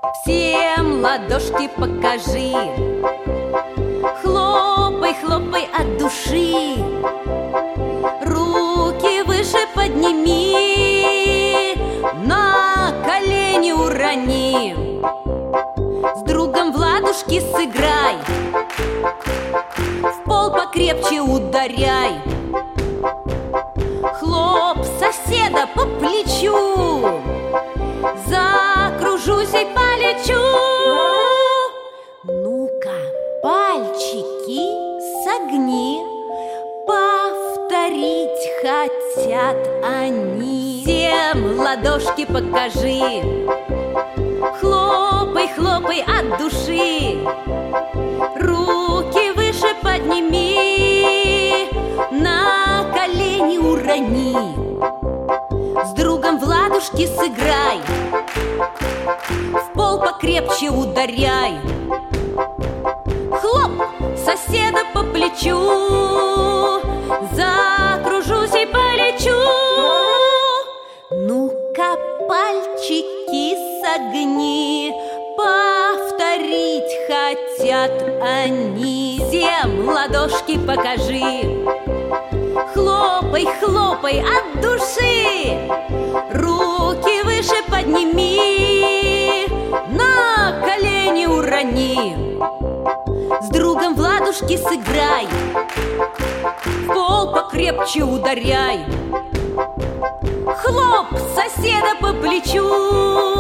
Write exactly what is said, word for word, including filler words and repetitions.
Всем ладошки покажи, хлопай, хлопай от души. Руки выше подними, на колени урони. С другом в ладушки сыграй, в пол покрепче ударяй. Хлоп соседа по плечу, закружусь и полечу. Ну-ка, пальчики согни, повторить хотят они. Всем ладошки покажи, хлопай, хлопай от души. Руки выше подними, на колени урони. С другом в ладушки сыграй, в пол покрепче ударяй. Хлоп соседа по плечу, закружусь и полечу. Ну-ка, пальчики согни, повторить хотят они. Всем ладошки покажи, хлопай, хлопай от души. Руки выше подними, на колени урони. С другом в ладушки сыграй, в пол покрепче ударяй. Хлоп соседа по плечу,